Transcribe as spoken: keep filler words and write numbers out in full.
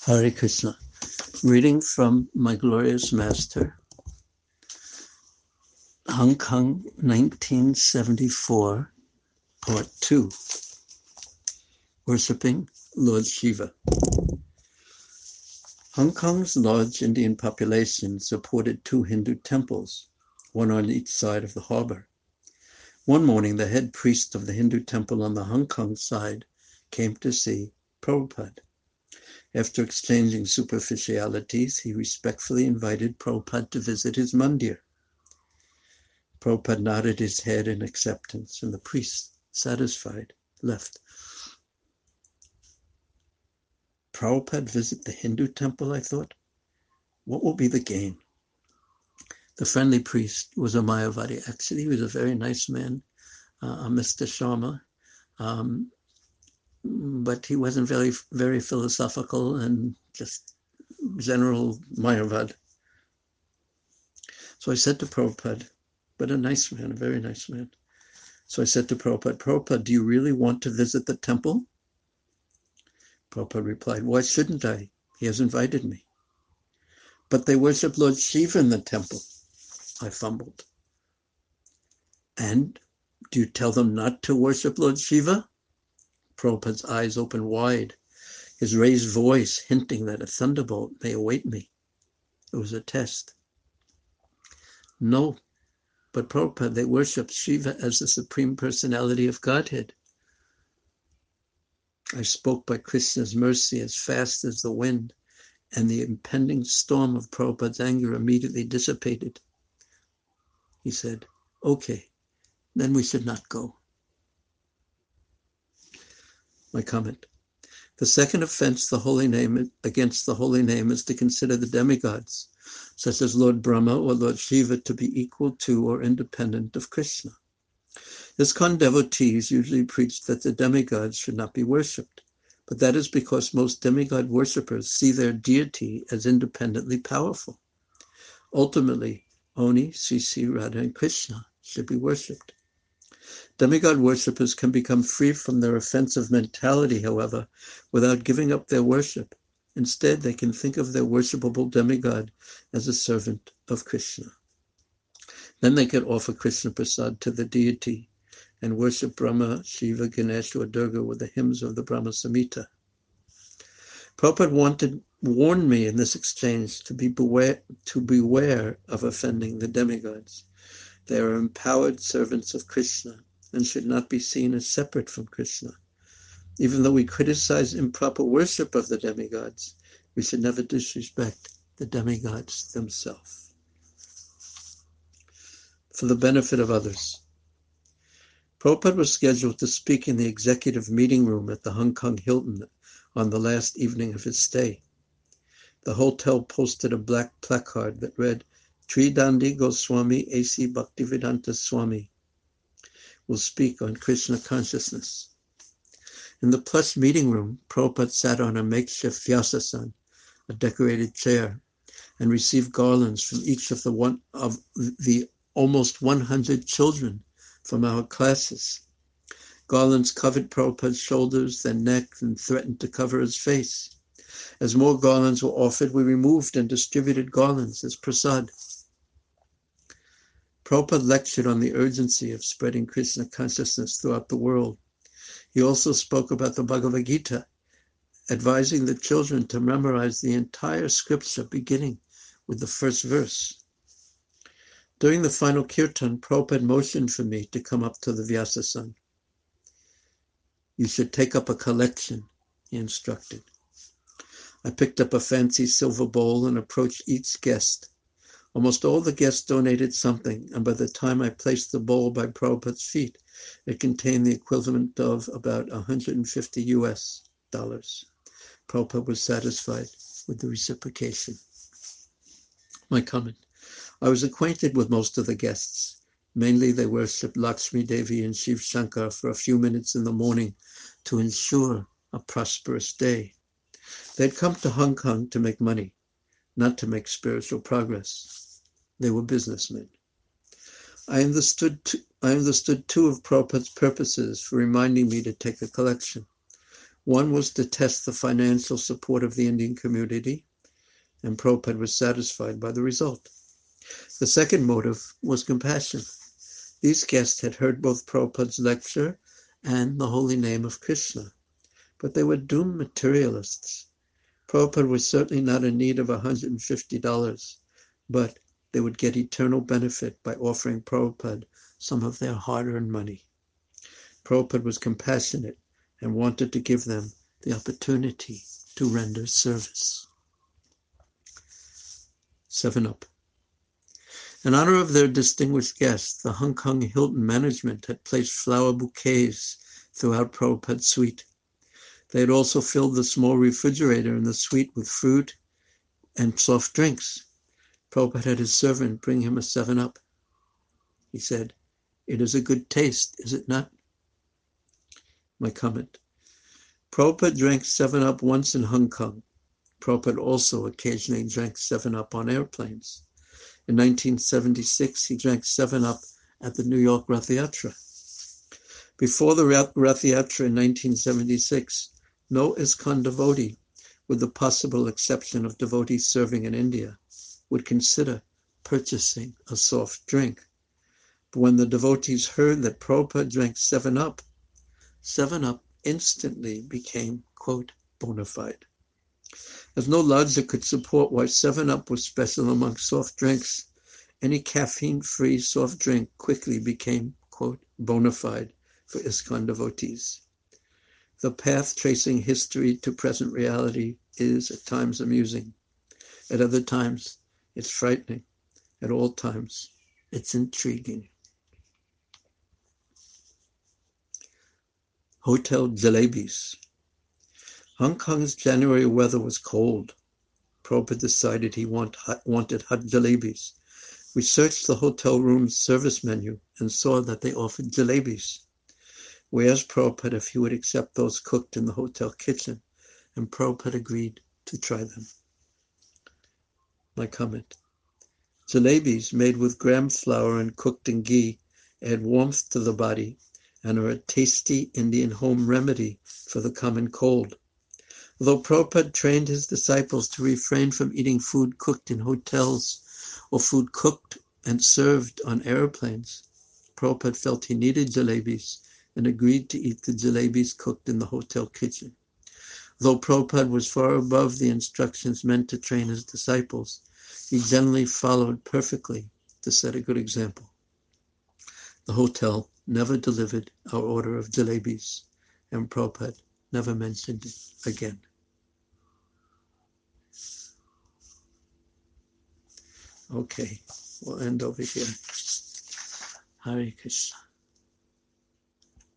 Hare Krishna. Reading from My Glorious Master, Hong Kong, nineteen seventy-four, Part two. Worshipping Lord Shiva. Hong Kong's large Indian population supported two Hindu temples, one on each side of the harbor. One morning, the head priest of the Hindu temple on the Hong Kong side came to see Prabhupada. After exchanging superficialities, he respectfully invited Prabhupada to visit his mandir. Prabhupada nodded his head in acceptance, and the priest, satisfied, left. Prabhupada visit the Hindu temple, I thought. What will be the gain? The friendly priest was a Mayavadi. Actually, he was a very nice man, uh, a Mister Sharma. Um, but he wasn't very, very philosophical and just general Mayavad. So I said to Prabhupada, but a nice man, a very nice man. So I said to Prabhupada, Prabhupada, do you really want to visit the temple? Prabhupada replied, why shouldn't I? He has invited me. But they worship Lord Shiva in the temple. I fumbled. And do you tell them not to worship Lord Shiva? Prabhupada's eyes opened wide, his raised voice hinting that a thunderbolt may await me. It was a test. No, but Prabhupada, they worship Shiva as the Supreme Personality of Godhead. I spoke by Krishna's mercy as fast as the wind, and the impending storm of Prabhupada's anger immediately dissipated. He said, okay, then we should not go. My comment. The second offense the holy name against the holy name is to consider the demigods, such as Lord Brahma or Lord Shiva, to be equal to or independent of Krishna. ISKCON devotees usually preach that the demigods should not be worshipped, but that is because most demigod worshippers see their deity as independently powerful. Ultimately, only Sri Sri Radha and Krishna should be worshipped. Demigod worshippers can become free from their offensive mentality, however, without giving up their worship. Instead, they can think of their worshipable demigod as a servant of Krishna. Then they can offer Krishna Prasad to the deity and worship Brahma, Shiva, Ganesha, or Durga with the hymns of the Brahma Samhita. Prabhupada wanted, warned me in this exchange to be beware, to beware of offending the demigods. They are empowered servants of Krishna and should not be seen as separate from Krishna. Even though we criticize improper worship of the demigods, we should never disrespect the demigods themselves. For the benefit of others. Prabhupada was scheduled to speak in the executive meeting room at the Hong Kong Hilton on the last evening of his stay. The hotel posted a black placard that read, Tridandi Goswami A C Bhaktivedanta Swami will speak on Krishna consciousness. In the plush meeting room, Prabhupada sat on a makeshift vyasasana, a decorated chair, and received garlands from each of the one of the almost one hundred children from our classes. Garlands covered Prabhupada's shoulders, then neck, and threatened to cover his face. As more garlands were offered, we removed and distributed garlands as prasad. Prabhupada lectured on the urgency of spreading Krishna consciousness throughout the world. He also spoke about the Bhagavad Gita, advising the children to memorize the entire scripture beginning with the first verse. During the final kirtan, Prabhupada motioned for me to come up to the vyasasana. You should take up a collection, he instructed. I picked up a fancy silver bowl and approached each guest. Almost all the guests donated something, and by the time I placed the bowl by Prabhupada's feet, it contained the equivalent of about one hundred fifty U S dollars. Prabhupada was satisfied with the reciprocation. My comment. I was acquainted with most of the guests. Mainly they worshipped Lakshmi Devi and Shiv Shankar for a few minutes in the morning to ensure a prosperous day. They had come to Hong Kong to make money, not to make spiritual progress. They were businessmen. I understood, I understood two of Prabhupada's purposes for reminding me to take a collection. One was to test the financial support of the Indian community, and Prabhupada was satisfied by the result. The second motive was compassion. These guests had heard both Prabhupada's lecture and the holy name of Krishna, but they were doomed materialists. Prabhupada was certainly not in need of one hundred fifty dollars, but they would get eternal benefit by offering Prabhupada some of their hard-earned money. Prabhupada was compassionate and wanted to give them the opportunity to render service. Seven up. In honor of their distinguished guests, the Hong Kong Hilton management had placed flower bouquets throughout Prabhupada's suite. They had also filled the small refrigerator in the suite with fruit and soft drinks. Prabhupada had his servant bring him a seven up. He said, "It is a good taste, is it not?" My comment. Prabhupada drank seven up once in Hong Kong. Prabhupada also occasionally drank seven up on airplanes. In nineteen seventy-six, he drank seven up at the New York Rath Yatra. Before the Rath Yatra in nineteen seventy-six, no ISKCON devotee, with the possible exception of devotees serving in India, would consider purchasing a soft drink. But when the devotees heard that Prabhupada drank seven up, seven up instantly became, quote, bona fide. As no logic could support why seven up was special among soft drinks, any caffeine-free soft drink quickly became, quote, bona fide for ISKCON devotees. The path tracing history to present reality is at times amusing. At other times, it's frightening. At all times, it's intriguing. Hotel Jalebis. Hong Kong's January weather was cold. Prabhupada decided he want, wanted hot jalebis. We searched the hotel room's service menu and saw that they offered jalebis. We asked Prabhupada if he would accept those cooked in the hotel kitchen, and Prabhupada agreed to try them. My comment. Jalebis made with gram flour and cooked in ghee add warmth to the body and are a tasty Indian home remedy for the common cold. Although Prabhupada trained his disciples to refrain from eating food cooked in hotels or food cooked and served on airplanes, Prabhupada felt he needed jalebis and agreed to eat the jalebis cooked in the hotel kitchen. Though Prabhupada was far above the instructions meant to train his disciples, he generally followed perfectly to set a good example. The hotel never delivered our order of jalebis, and Prabhupada never mentioned it again. Okay, we'll end over here. Hare Krishna.